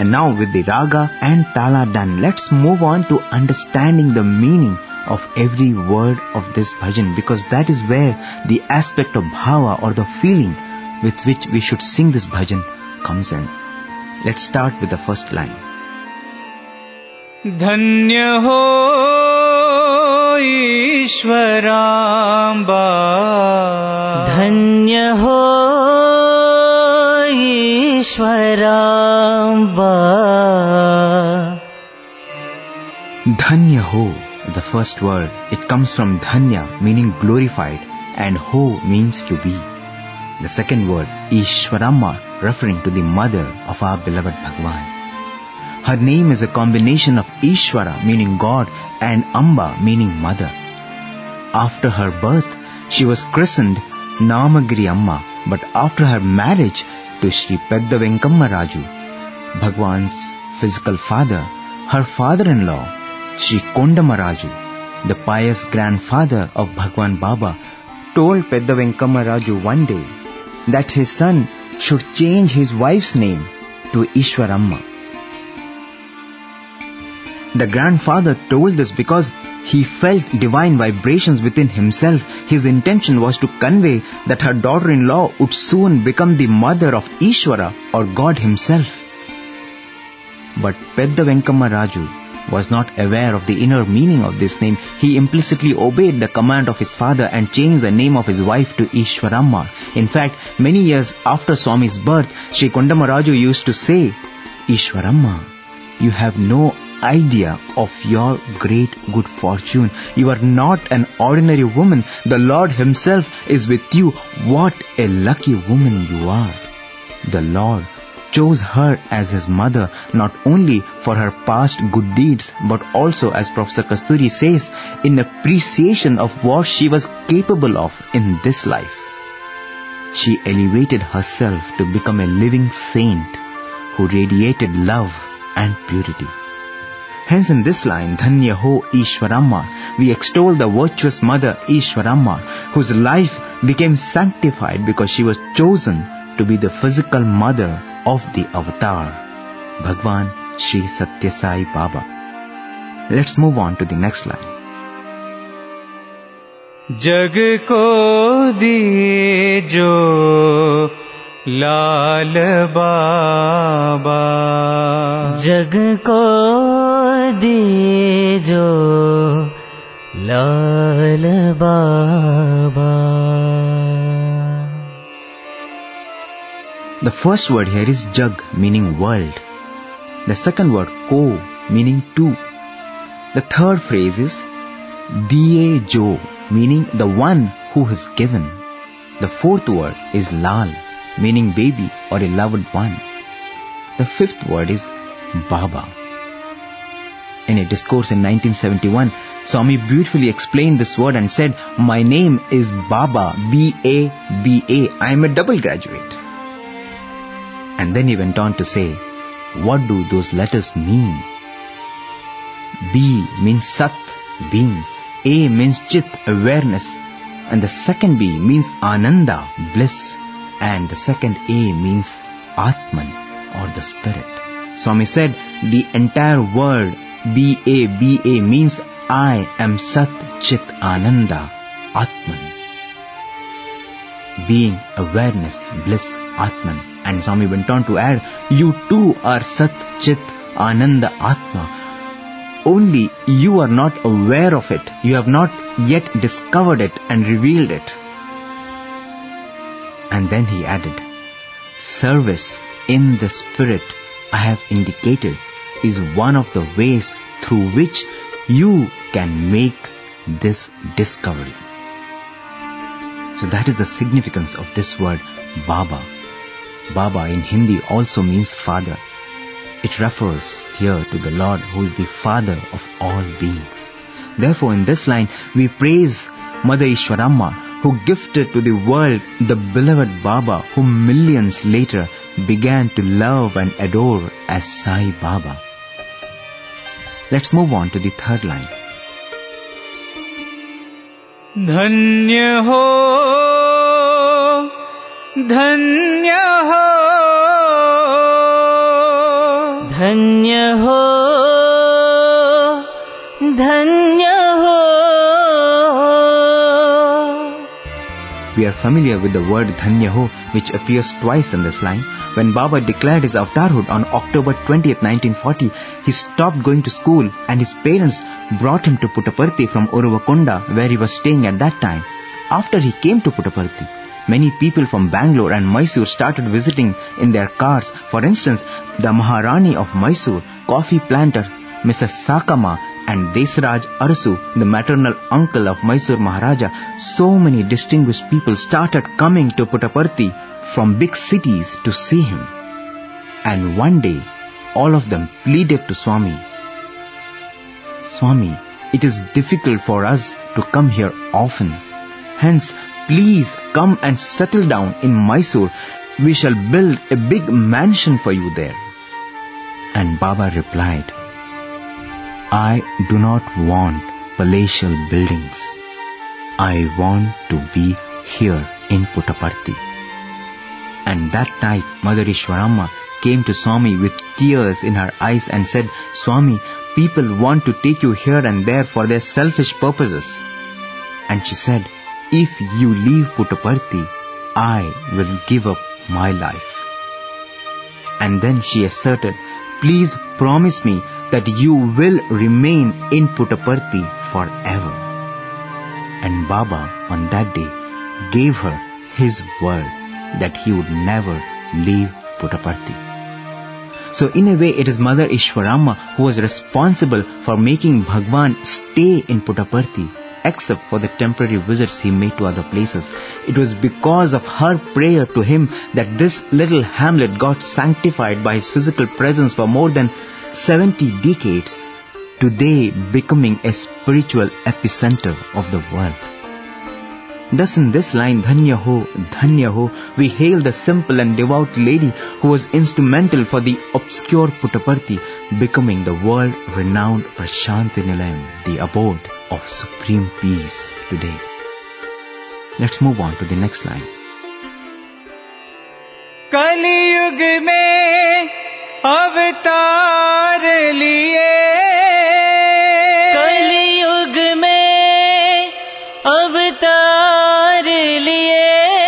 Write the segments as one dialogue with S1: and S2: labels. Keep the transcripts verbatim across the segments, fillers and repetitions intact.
S1: And now with the raga and tala done, let's move on to understanding the meaning of every word of this bhajan, because that is where the aspect of bhava or the feeling with which we should sing this bhajan comes in. Let's start with the first line.
S2: Dhanya ho Ishwaramba,
S3: Dhanya ho Ishwaramba.
S1: Dhanya ho, the first word, it comes from dhanya, meaning glorified, and ho means to be. The second word, Ishwaramba, referring to the mother of our beloved Bhagwan. Her name is a combination of Ishwara, meaning God, and Amba, meaning mother. After her birth, she was christened Namagiri Amma, but after her marriage to Sri Pedda Venkamma Raju, Bhagwan's physical father, her father-in-law, Sri Kondama Raju, the pious grandfather of Bhagwan Baba, told Pedda Venkamma Raju one day that his son should change his wife's name to Ishwaramma. The grandfather told this because he felt divine vibrations within himself. His intention was to convey that her daughter-in-law would soon become the mother of Ishwara or God himself. But Pedda Venkamma Raju was not aware of the inner meaning of this name. He implicitly obeyed the command of his father and changed the name of his wife to Ishwaramma. In fact, many years after Swami's birth, Sri Kondama Raju used to say, Ishwaramma, you have no idea of your great good fortune. You are not an ordinary woman. The Lord himself is with you. What a lucky woman you are. The Lord chose her as his mother not only for her past good deeds, but also, as Professor Kasturi says, in appreciation of what she was capable of in this life. She elevated herself to become a living saint who radiated love and purity. Hence in this line, Dhanya ho Ishwaramma, we extol the virtuous mother Ishwaramma, whose life became sanctified because she was chosen to be the physical mother of the avatar, Bhagwan Sri Satya Sai Baba. Let's move on to the next line.
S2: Jag ko diye jo Lal Baba,
S3: Jag ko diye jo Lal Baba.
S1: The first word here is jag, meaning world. The second word, ko, meaning to. The third phrase is diye jo, meaning the one who has given. The fourth word is lal, meaning baby or a loved one. The fifth word is Baba. In a discourse in nineteen seventy-one, Swami beautifully explained this word and said, my name is Baba, B A B A. I am a double graduate. And then he went on to say, what do those letters mean? B means Sat, being. A means Chit, awareness. And the second B means Ananda, bliss. And the second A means Atman, or the spirit. Swami said, the entire word B A B A means I am Sat Chit Ananda, Atman. Being, awareness, bliss, Atman. And Swami went on to add, you too are Sat Chit Ananda Atma. Only you are not aware of it. You have not yet discovered it and revealed it. And then he added, service in the spirit I have indicated is one of the ways through which you can make this discovery. So that is the significance of this word Baba. Baba in Hindi also means father. It refers here to the Lord who is the father of all beings. Therefore in this line we praise Mother Ishwaramma, who gifted to the world the beloved Baba, whom millions later began to love and adore as Sai Baba. Let's move on to the third line.
S2: Dhanya ho, Dhanya ho,
S3: धन्य हो धन्य हो.
S1: We are familiar with the word Dhanya Ho, which appears twice in this line. When Baba declared his avatarhood on October twentieth, nineteen forty, he stopped going to school and his parents brought him to Puttaparthi from Uruvakonda, where he was staying at that time. After he came to Puttaparthi, many people from Bangalore and Mysore started visiting in their cars. For instance, the Maharani of Mysore, coffee planter Missus Sakama, and Desraj Arsu, the maternal uncle of Mysore Maharaja, so many distinguished people started coming to Puttaparthi from big cities to see him. And one day, all of them pleaded to Swami, Swami, it is difficult for us to come here often. Hence, please come and settle down in Mysore. We shall build a big mansion for you there. And Baba replied, I do not want palatial buildings. I want to be here in Puttaparthi. And that night, Mother Ishwaramma came to Swami with tears in her eyes and said, Swami, people want to take you here and there for their selfish purposes. And she said, if you leave Puttaparthi, I will give up my life. And then she asserted, please promise me that you will remain in Puttaparthi forever. And Baba on that day gave her his word that he would never leave Puttaparthi. So in a way it is Mother Ishwaramma who was responsible for making Bhagwan stay in Puttaparthi, except for the temporary visits he made to other places. It was because of her prayer to him that this little hamlet got sanctified by his physical presence for more than seventy decades, today becoming a spiritual epicenter of the world. Thus in this line, Dhanya Ho, Dhanya Ho, we hail the simple and devout lady who was instrumental for the obscure Puttaparthi becoming the world-renowned Prashanti Nilayam, the abode of supreme peace today. Let's move on to the next line.
S2: Kali Yug mein अवतार लिए
S3: कलियुग में अवतार लिए.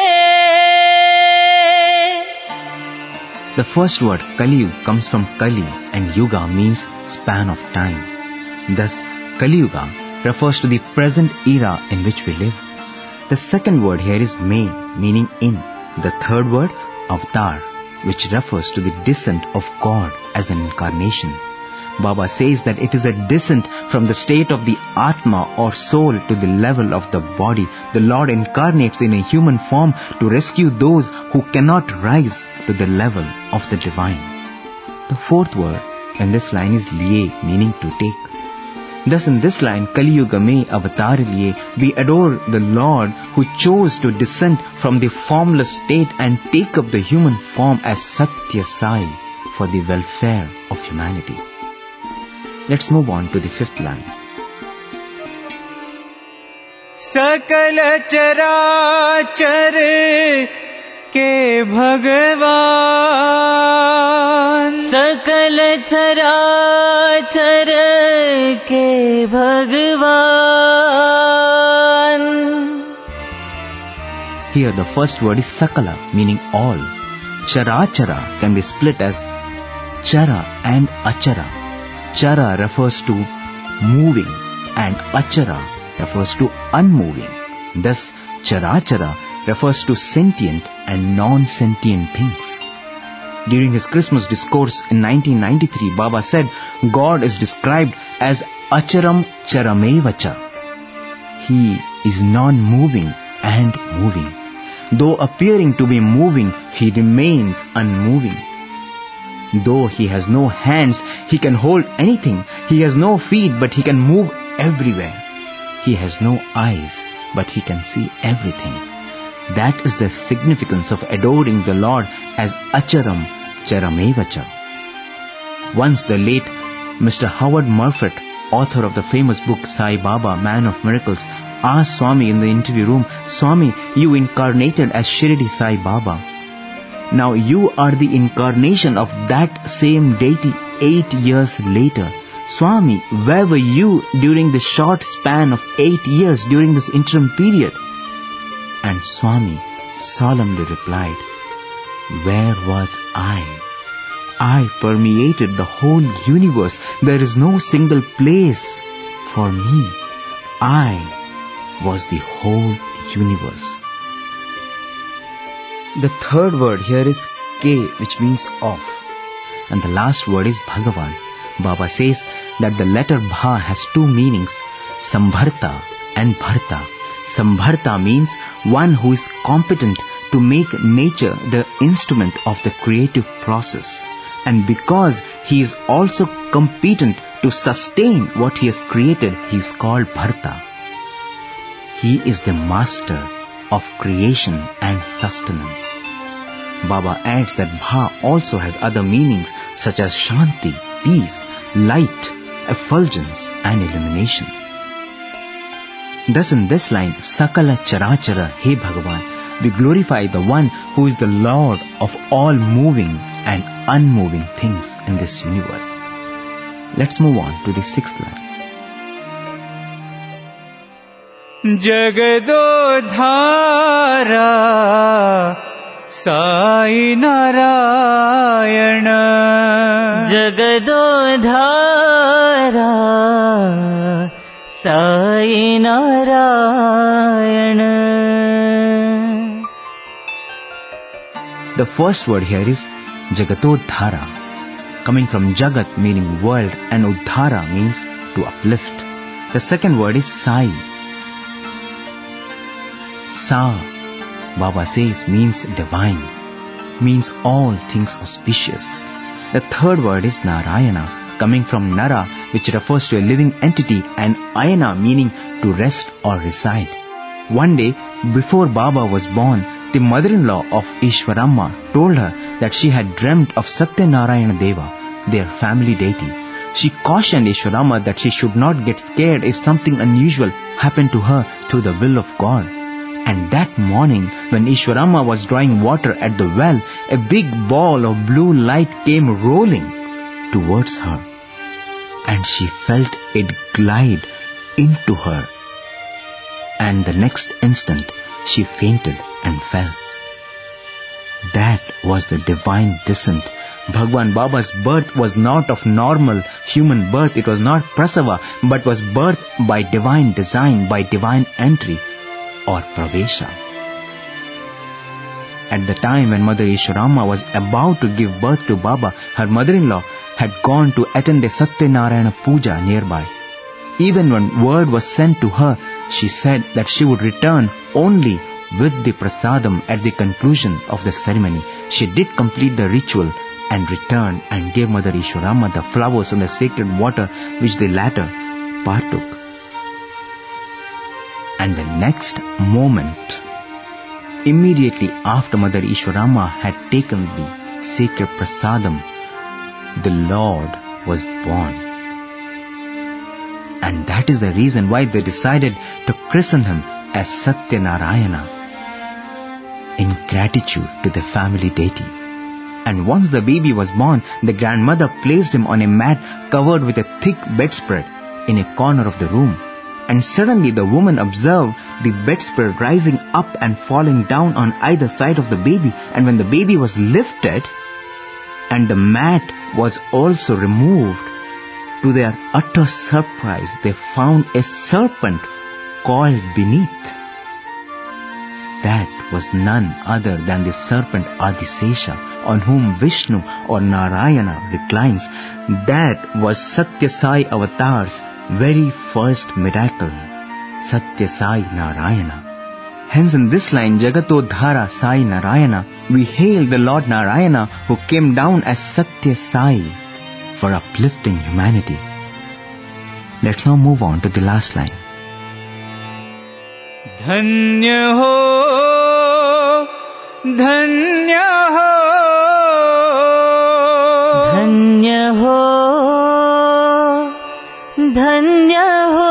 S1: The first word Kaliyug comes from Kali and Yuga means span of time. Thus, Kali Yuga refers to the present era in which we live. The second word here is May, meaning in. The third word, Avatar, which refers to the descent of God as an incarnation. Baba says that it is a descent from the state of the Atma or soul to the level of the body. The Lord incarnates in a human form to rescue those who cannot rise to the level of the divine. The fourth word in this line is Liye, meaning to take. Thus in this line, Kali Yuga mein avatar liye, we adore the Lord who chose to descend from the formless state and take up the human form as Satya Sai for the welfare of humanity. Let's move on to the fifth line.
S2: Sakala charachar ke Bhagavan,
S3: सकल चराचर के भगवान.
S1: Here the first word is Sakala, meaning all. Charachara can be split as Chara and Achara. Chara refers to moving and Achara refers to unmoving. Thus, Charachara refers to sentient and non-sentient things. During his Christmas discourse in nineteen ninety-three, Baba said, God is described as Acharam Charamevacha. He is non-moving and moving. Though appearing to be moving, he remains unmoving. Though he has no hands, he can hold anything. He has no feet, but he can move everywhere. He has no eyes, but he can see everything. That is the significance of adoring the Lord as Acharam Charamevacha. Once the late Mister Howard Murphet, author of the famous book Sai Baba, Man of Miracles, asked Swami in the interview room, Swami, you incarnated as Shirdi Sai Baba. Now you are the incarnation of that same deity eight years later, Swami, where were you during the short span of eight years during this interim period? And Swami solemnly replied, where was I? I permeated the whole universe. There is no single place for me. I was the whole universe. The third word here is K, which means of. And the last word is Bhagavan. Baba says that the letter Bha has two meanings, Sambharta and Bharta. Sambharta means one who is competent to make nature the instrument of the creative process. And because he is also competent to sustain what he has created, he is called Bharta. He is the master of creation and sustenance. Baba adds that Bha also has other meanings such as Shanti, peace, light, effulgence and illumination. Thus in this line, Sakala Charachara, He Bhagavan, we glorify the one who is the Lord of all moving and unmoving things in this universe. Let's move on to the sixth line.
S2: Jagadodhara Sai Narayana.
S3: Jagadodhara Sai Narayana.
S1: The first word here is Jagatodhara, coming from Jagat meaning world and Uddhara means to uplift. The second word is Sai. Sa, Baba says, means divine, means all things auspicious. The third word is Narayana, coming from Nara, which refers to a living entity, and Ayana meaning to rest or reside. One day, before Baba was born, the mother-in-law of Ishwaramma told her that she had dreamt of Satyanarayana Deva, their family deity. She cautioned Ishwaramma that she should not get scared if something unusual happened to her through the will of God. And that morning, when Ishwaramma was drawing water at the well, a big ball of blue light came rolling towards her. And she felt it glide into her. And the next instant, she fainted and fell. That was the divine descent. Bhagwan Baba's birth was not of normal human birth. It was not prasava, but was birth by divine design, by divine entry or pravesha. At the time when Mother Ishwaramma was about to give birth to Baba, her mother-in-law had gone to attend a Satyanarayana puja nearby. Even when word was sent to her, she said that she would return only with the prasadam at the conclusion of the ceremony. She did complete the ritual and returned and gave Mother Ishwaramma the flowers and the sacred water which the latter partook. And the next moment, immediately after Mother Ishwaramma had taken the sacred prasadam, the Lord was born. And that is the reason why they decided to christen him as Satyanarayana in gratitude to the family deity. And once the baby was born, the grandmother placed him on a mat covered with a thick bedspread in a corner of the room. And suddenly the woman observed the bedspread rising up and falling down on either side of the baby. And when the baby was lifted and the mat was also removed, to their utter surprise, they found a serpent called beneath. That was none other than the serpent Adisesha, on whom Vishnu or Narayana reclines. That was Satya Sai Avatar's very first miracle, Satya Sai Narayana. Hence in this line, Jagatodhara Sai Narayana, we hail the Lord Narayana who came down as Satya Sai for uplifting humanity. Let's now move on to the last line.
S2: Dhanya ho, dhanya ho,
S3: Dhanya ho, Dhanya ho.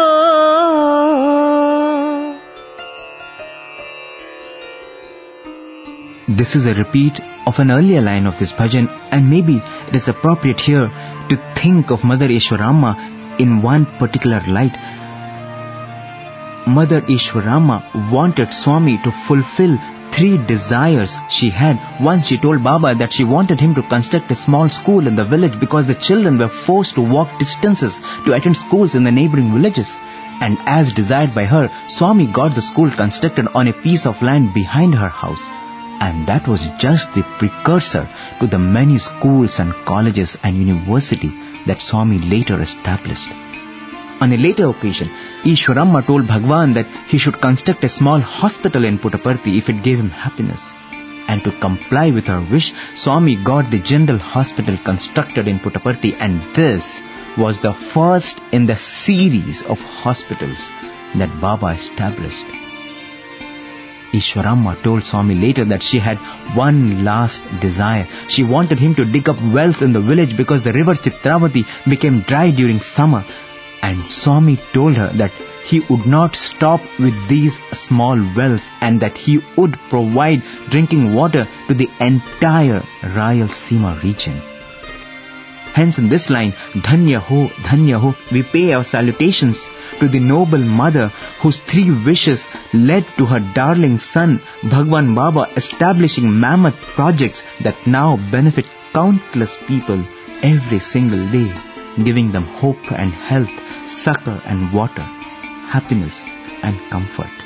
S1: This is a repeat of an earlier line of this bhajan, and maybe it is appropriate here to think of Mother Ishwaramma in one particular light. Mother Ishwaramma wanted Swami to fulfill three desires she had. Once she told Baba that she wanted him to construct a small school in the village because the children were forced to walk distances to attend schools in the neighboring villages. And as desired by her, Swami got the school constructed on a piece of land behind her house. And that was just the precursor to the many schools and colleges and university that Swami later established. On a later occasion, Ishwaramma told Bhagwan that he should construct a small hospital in Puttaparthi if it gave him happiness. And to comply with her wish, Swami got the general hospital constructed in Puttaparthi, and this was the first in the series of hospitals that Baba established. Ishwaramma told Swami later that she had one last desire. She wanted him to dig up wells in the village because the river Chitravati became dry during summer. And Swami told her that he would not stop with these small wells and that he would provide drinking water to the entire Rayalaseema region. Hence in this line, Dhanya ho, Dhanya ho, we pay our salutations to the noble mother whose three wishes led to her darling son, Bhagwan Baba, establishing mammoth projects that now benefit countless people every single day, giving them hope and health, succor and water, happiness and comfort.